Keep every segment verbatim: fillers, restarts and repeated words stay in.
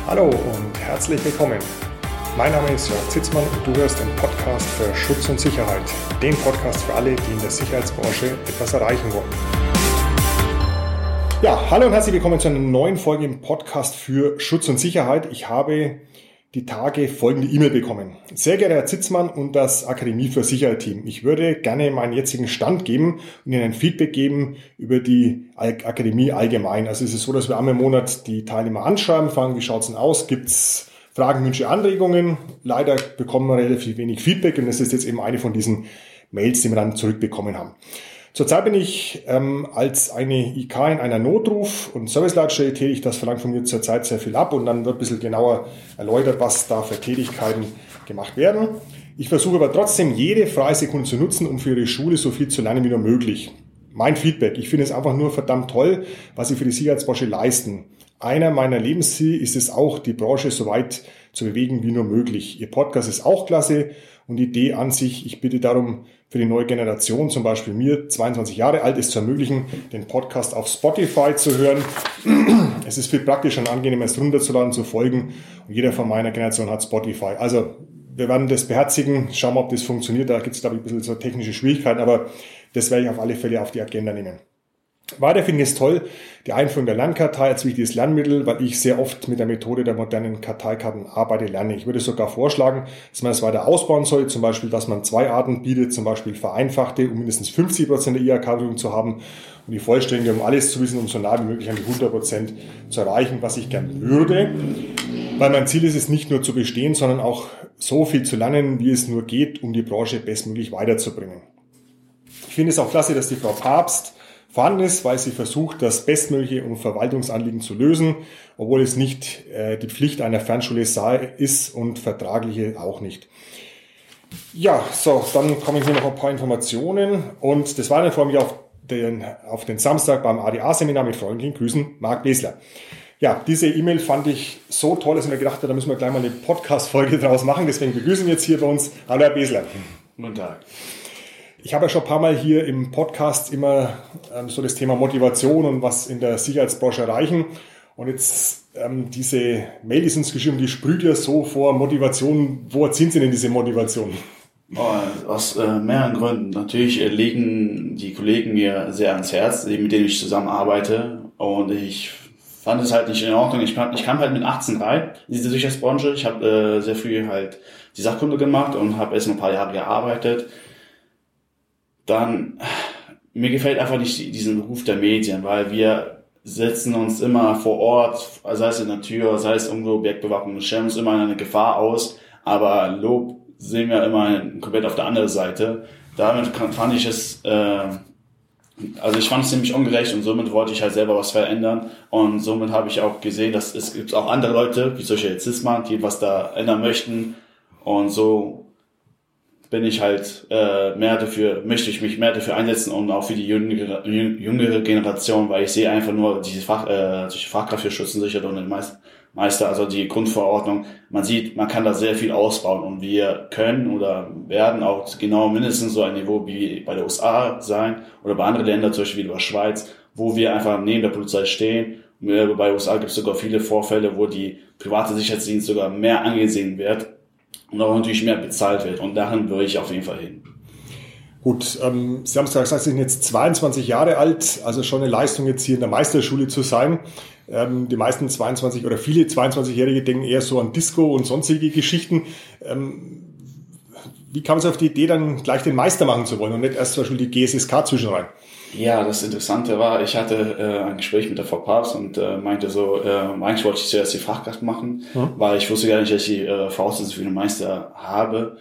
Hallo und herzlich willkommen. Mein Name ist Jörg Zitzmann und du hörst den Podcast für Schutz und Sicherheit. Den Podcast für alle, die in der Sicherheitsbranche etwas erreichen wollen. Ja, hallo und herzlich willkommen zu einer neuen Folge im Podcast für Schutz und Sicherheit. Ich habe die Tage folgende E-Mail bekommen. Sehr geehrter Herr Zitzmann und das Akademie für Sicherheit-Team. Ich würde gerne meinen jetzigen Stand geben und Ihnen ein Feedback geben über die Akademie allgemein. Also es ist so, dass wir einmal im Monat die Teilnehmer anschreiben, fragen, wie schaut's denn aus, gibt's Fragen, Wünsche, Anregungen. Leider bekommen wir relativ wenig Feedback und das ist jetzt eben eine von diesen Mails, die wir dann zurückbekommen haben. Zurzeit bin ich ähm, als eine I K in einer Notruf- und Serviceleitstelle tätig. Das verlangt von mir zurzeit sehr viel ab und dann wird ein bisschen genauer erläutert, was da für Tätigkeiten gemacht werden. Ich versuche aber trotzdem jede freie Sekunde zu nutzen, um für Ihre Schule so viel zu lernen wie nur möglich. Mein Feedback, ich finde es einfach nur verdammt toll, was Sie für die Sicherheitsbranche leisten. Einer meiner Lebensziele ist es auch, die Branche so weit zu bewegen wie nur möglich. Ihr Podcast ist auch klasse und die Idee an sich, ich bitte darum, für die neue Generation, zum Beispiel mir, zweiundzwanzig Jahre alt, ist zu ermöglichen, den Podcast auf Spotify zu hören. Es ist viel praktischer und angenehmer, es runterzuladen, zu folgen. Und jeder von meiner Generation hat Spotify. Also wir werden das beherzigen, schauen wir, ob das funktioniert. Da gibt es, glaube ich, ein bisschen so technische Schwierigkeiten, aber das werde ich auf alle Fälle auf die Agenda nehmen. Weiter finde ich es toll, die Einführung der Lernkartei als wichtiges Lernmittel, weil ich sehr oft mit der Methode der modernen Karteikarten arbeite, lerne. Ich würde sogar vorschlagen, dass man es weiter ausbauen soll, zum Beispiel, dass man zwei Arten bietet, zum Beispiel vereinfachte, um mindestens fünfzig Prozent der I H K-Prüfung zu haben und die vollständige, um alles zu wissen, um so nah wie möglich an die hundert Prozent zu erreichen, was ich gern würde. Weil mein Ziel ist es nicht nur zu bestehen, sondern auch so viel zu lernen, wie es nur geht, um die Branche bestmöglich weiterzubringen. Ich finde es auch klasse, dass die Frau Papst vorhanden ist, weil sie versucht, das Bestmögliche um Verwaltungsanliegen zu lösen, obwohl es nicht äh, die Pflicht einer Fernschule sei, ist und vertragliche auch nicht. Ja, so, dann kommen hier noch ein paar Informationen und das war dann vor mir auf den, auf den Samstag beim A D A-Seminar mit freundlichen Grüßen, Marc Besler. Ja, diese E-Mail fand ich so toll, dass ich mir gedacht habe, da müssen wir gleich mal eine Podcast-Folge draus machen, deswegen begrüßen wir jetzt hier bei uns. Hallo Herr Besler. Guten Tag. Ich habe ja schon ein paar Mal hier im Podcast immer ähm, so das Thema Motivation und was in der Sicherheitsbranche erreichen. Und jetzt ähm, diese Mail, die Sie uns geschrieben, die sprüht ja so vor Motivation. Wo erziehen Sie denn diese Motivation? Oh, aus äh, mehreren Gründen. Natürlich äh, legen die Kollegen mir sehr ans Herz, mit denen ich zusammenarbeite. Und ich fand es halt nicht in Ordnung. Ich kam, ich kam halt mit achtzehn rein in diese Sicherheitsbranche. Ich habe äh, sehr früh halt die Sachkunde gemacht und habe erst ein paar Jahre gearbeitet. Dann, mir gefällt einfach nicht diesen Ruf der Medien, weil wir setzen uns immer vor Ort, sei es in der Tür, sei es irgendwo Objektbewachung, wir stellen uns immer eine Gefahr aus, aber Lob sehen wir immer komplett auf der anderen Seite. Damit fand ich es, äh, also ich fand es ziemlich ungerecht und somit wollte ich halt selber was verändern und somit habe ich auch gesehen, dass es gibt auch andere Leute, wie solche Zitzmann, die was da ändern möchten und so bin ich halt äh, mehr dafür, möchte ich mich mehr dafür einsetzen und auch für die jüngere, jüngere Generation, weil ich sehe einfach nur diese Fach, äh, die Fachkraft für Schutz und Sicherheit und den Meister, also die Grundverordnung. Man sieht, man kann da sehr viel ausbauen und wir können oder werden auch genau mindestens so ein Niveau wie bei der U S A sein oder bei anderen Ländern, zum Beispiel wie bei der Schweiz, wo wir einfach neben der Polizei stehen. Bei der U S A gibt es sogar viele Vorfälle, wo die private Sicherheitsdienst sogar mehr angesehen wird und auch natürlich mehr bezahlt wird. Und dahin würde ich auf jeden Fall hin. Gut, ähm, Sie haben es ja gesagt, Sie sind jetzt zweiundzwanzig Jahre alt, also schon eine Leistung jetzt hier in der Meisterschule zu sein. Ähm, die meisten zweiundzwanzig oder viele zweiundzwanzigjährige denken eher so an Disco und sonstige Geschichten. Ähm, wie kam es auf die Idee, dann gleich den Meister machen zu wollen und nicht erst zum Beispiel die G S S K zwischenrein? Ja, das Interessante war, ich hatte äh, ein Gespräch mit der Frau Papst und äh, meinte so, äh, eigentlich wollte ich zuerst die Fachkraft machen, hm. weil ich wusste gar nicht, dass ich die äh, Voraussetzungen für den Meister habe.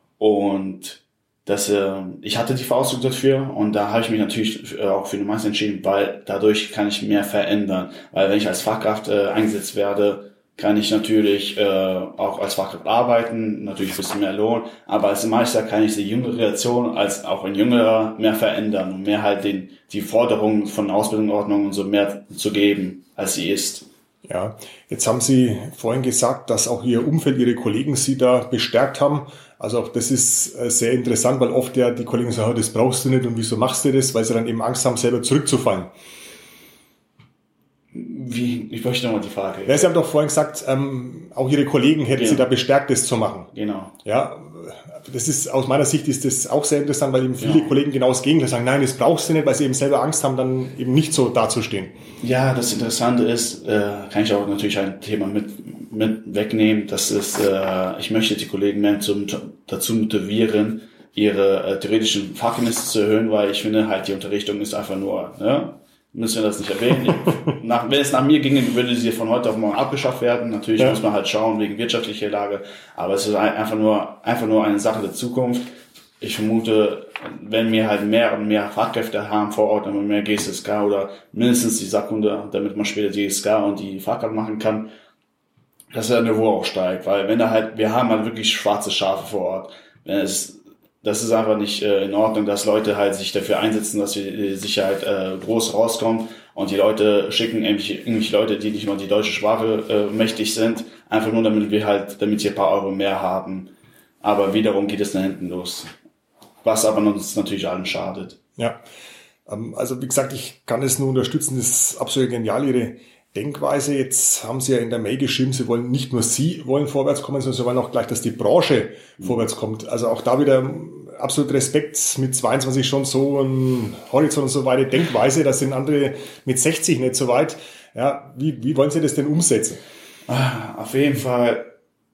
Und das, äh, ich hatte die Voraussetzungen dafür und da habe ich mich natürlich äh, auch für den Meister entschieden, weil dadurch kann ich mehr verändern. Weil wenn ich als Fachkraft äh, eingesetzt werde, kann ich natürlich äh, auch als Fachkraft arbeiten, natürlich ein bisschen mehr Lohn, aber als Meister kann ich die jüngere Generation als auch ein Jüngerer mehr verändern und mehr halt den die Forderungen von Ausbildungsordnung und so mehr zu geben, als sie ist. Ja, jetzt haben Sie vorhin gesagt, dass auch Ihr Umfeld, Ihre Kollegen Sie da bestärkt haben. Also auch das ist sehr interessant, weil oft ja die Kollegen sagen, das brauchst du nicht und wieso machst du das, weil sie dann eben Angst haben, selber zurückzufallen. Wie, ich möchte nochmal die Frage. Ja, Sie haben doch vorhin gesagt, ähm, auch Ihre Kollegen hätten genau. Sie da bestärkt, das zu machen. Genau. Ja, das ist, aus meiner Sicht ist das auch sehr interessant, weil eben viele ja. Kollegen genau das Gegenteil sagen, nein, das brauchst du nicht, weil sie eben selber Angst haben, dann eben nicht so dazustehen. Ja, das Interessante ist, äh, kann ich auch natürlich ein Thema mit, mit wegnehmen, das ist, äh, ich möchte die Kollegen mehr zum, dazu motivieren, ihre äh, theoretischen Fachkenntnisse zu erhöhen, weil ich finde halt, die Unterrichtung ist einfach nur, ne, müssen wir das nicht erwähnen. nach, wenn es nach mir ginge, würde sie von heute auf morgen abgeschafft werden. Natürlich ja. muss man halt schauen wegen wirtschaftlicher Lage, aber es ist einfach nur, einfach nur eine Sache der Zukunft. Ich vermute, wenn wir halt mehr und mehr Fachkräfte haben vor Ort, und mehr G S S K oder mindestens die Sachkunde, damit man später die G S S K und die Fachkraft machen kann, dass der Niveau auch steigt, weil wenn da halt, wir haben halt wirklich schwarze Schafe vor Ort. Wenn es Das ist einfach nicht äh, in Ordnung, dass Leute halt sich dafür einsetzen, dass wir die Sicherheit äh, groß rauskommen und die Leute schicken irgendwelche, irgendwelche Leute, die nicht mal die deutsche Sprache äh, mächtig sind, einfach nur damit wir halt, damit sie ein paar Euro mehr haben. Aber wiederum geht es nach hinten los. Was aber uns natürlich allen schadet. Ja, ähm, also wie gesagt, ich kann es nur unterstützen, das ist absolut genial, Ihre Denkweise. Jetzt haben Sie ja in der Mail geschrieben, Sie wollen nicht nur Sie wollen vorwärts kommen, sondern Sie wollen auch gleich, dass die Branche mhm. vorwärts kommt. Also auch da wieder absolut Respekt, mit zweiundzwanzig schon so ein Horizont und so weite Denkweise. Da sind andere mit sechzig nicht so weit. Ja, wie, wie wollen Sie das denn umsetzen? Auf jeden Fall,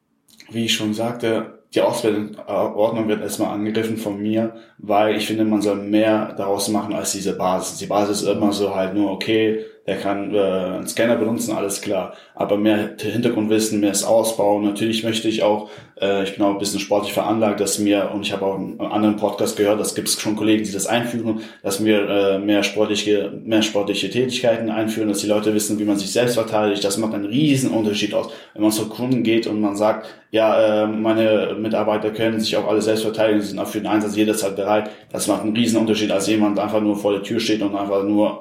wie ich schon sagte, die Ausbildungsordnung wird erstmal angegriffen von mir, weil ich finde, man soll mehr daraus machen als diese Basis. Die Basis ist immer so halt nur, okay, der kann äh, einen Scanner benutzen, alles klar. Aber mehr Hintergrundwissen, mehr das Ausbauen. Natürlich möchte ich auch, äh, ich bin auch ein bisschen sportlich veranlagt, dass mir, und ich habe auch einen anderen Podcast gehört, das gibt es schon Kollegen, die das einführen, dass wir äh, mehr sportliche, mehr sportliche Tätigkeiten einführen, dass die Leute wissen, wie man sich selbst verteidigt. Das macht einen riesen Unterschied aus. Wenn man zu Kunden geht und man sagt, ja, äh, meine Mitarbeiter können sich auch alle selbst verteidigen, sie sind auch für den Einsatz jederzeit bereit. Das macht einen riesen Unterschied, als jemand einfach nur vor der Tür steht und einfach nur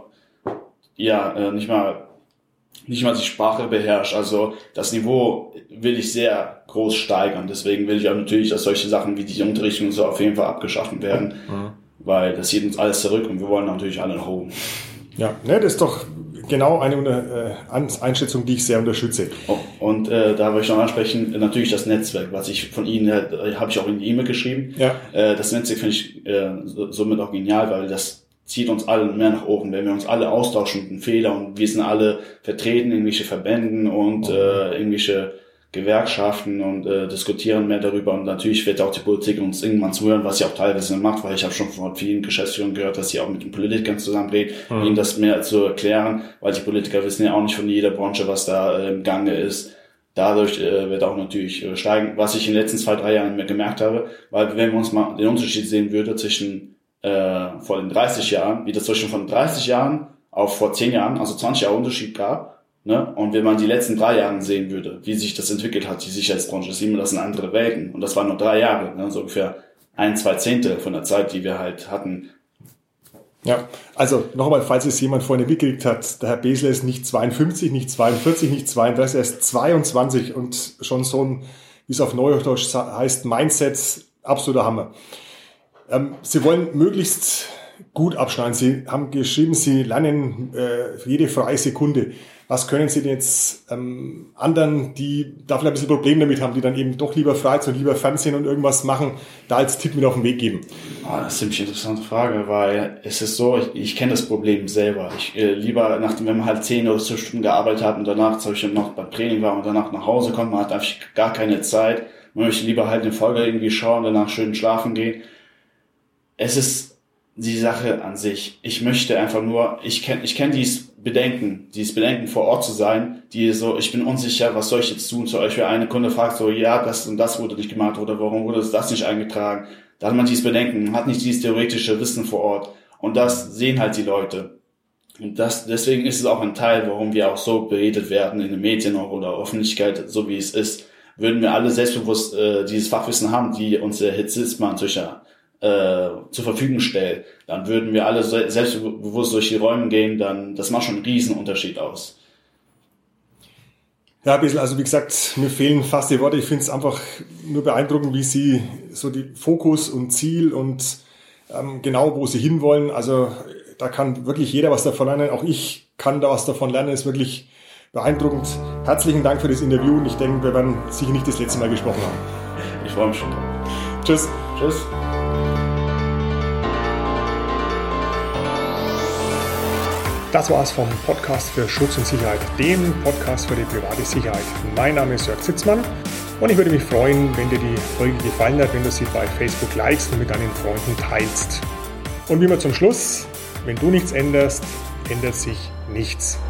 ja, äh, nicht mal, nicht mal die Sprache beherrscht. Also das Niveau will ich sehr groß steigern. Deswegen will ich auch natürlich, dass solche Sachen wie die Unterrichtung so auf jeden Fall abgeschaffen werden, mhm. weil das zieht uns alles zurück und wir wollen natürlich alle nach oben. Ja, ne, das ist doch genau eine äh, Einschätzung, die ich sehr unterstütze. Oh, und äh, da wollte ich noch ansprechen, natürlich das Netzwerk, was ich von Ihnen, äh, habe ich auch in die E-Mail geschrieben. Ja. Äh, das Netzwerk finde ich äh, somit auch genial, weil das zieht uns alle mehr nach oben, wenn wir uns alle austauschen mit den Fehlern und wir sind alle vertreten, irgendwelche Verbänden und äh, irgendwelche Gewerkschaften und äh, diskutieren mehr darüber und natürlich wird auch die Politik uns irgendwann zuhören, was sie auch teilweise macht, weil ich habe schon von vielen Geschäftsführern gehört, dass sie auch mit den Politikern zusammenreden, mhm. ihnen das mehr zu erklären, weil die Politiker wissen ja auch nicht von jeder Branche, was da äh, im Gange ist. Dadurch äh, wird auch natürlich äh, steigen, was ich in den letzten zwei, drei Jahren mehr gemerkt habe, weil wenn wir uns mal den Unterschied sehen würde zwischen Äh, vor den dreißig Jahren, wie das zwischen von dreißig Jahren auf vor zehn Jahren, also zwanzig Jahre Unterschied gab, ne? Und wenn man die letzten drei Jahre sehen würde, wie sich das entwickelt hat, die Sicherheitsbranche, sehen wir das in andere Welten. Und das waren nur drei Jahre, ne? So ungefähr ein, zwei Zehntel von der Zeit, die wir halt hatten. Ja, also nochmal, falls es jemand vorhin mitgekriegt hat, der Herr Besler ist nicht zweiundfünfzig, nicht zweiundvierzig, nicht zweiunddreißig, er ist zweiundzwanzig und schon so ein, wie es auf Neudeutsch heißt, Mindset, absoluter Hammer. Ähm, Sie wollen möglichst gut abschneiden. Sie haben geschrieben, Sie lernen äh, jede freie Sekunde. Was können Sie denn jetzt ähm, anderen, die da vielleicht ein bisschen Probleme damit haben, die dann eben doch lieber frei sind und lieber Fernsehen und irgendwas machen, da als Tipp mit auf den Weg geben? Ah, das ist eine ziemlich interessante Frage, weil es ist so, ich, ich kenne das Problem selber. Ich äh, lieber, nachdem wenn man halt zehn oder zwölf Stunden gearbeitet hat und danach zum Beispiel noch beim Training war und danach nach Hause kommt, man hat einfach gar keine Zeit. Man möchte lieber halt eine Folge irgendwie schauen, danach schön schlafen gehen. Es ist die Sache an sich. Ich möchte einfach nur, ich kenne ich kenn dieses Bedenken, dieses Bedenken vor Ort zu sein, die so, ich bin unsicher, was soll ich jetzt tun? Zum Beispiel eine Kunde fragt so, ja, das und das wurde nicht gemacht oder warum wurde das nicht eingetragen? Da hat man dieses Bedenken, man hat nicht dieses theoretische Wissen vor Ort und das sehen halt die Leute. Und das, deswegen ist es auch ein Teil, warum wir auch so beredet werden in den Medien oder Öffentlichkeit, so wie es ist. Würden wir alle selbstbewusst äh, dieses Fachwissen haben, die uns der Herr Zitzmann sicher Äh, zur Verfügung stellt, dann würden wir alle se- selbstbewusst durch die Räume gehen, dann das macht schon einen riesen Unterschied aus. Ja, ein bisschen, also wie gesagt, mir fehlen fast die Worte. Ich finde es einfach nur beeindruckend, wie Sie so die Fokus und Ziel und ähm, genau, wo Sie hinwollen. Also da kann wirklich jeder was davon lernen. Auch ich kann da was davon lernen. Ist wirklich beeindruckend. Herzlichen Dank für das Interview und ich denke, wir werden sicher nicht das letzte Mal gesprochen haben. Ich freue mich schon drauf. Tschüss. Tschüss. Das war's vom Podcast für Schutz und Sicherheit, dem Podcast für die private Sicherheit. Mein Name ist Jörg Zitzmann und ich würde mich freuen, wenn dir die Folge gefallen hat, wenn du sie bei Facebook likest und mit deinen Freunden teilst. Und wie immer zum Schluss, wenn du nichts änderst, ändert sich nichts.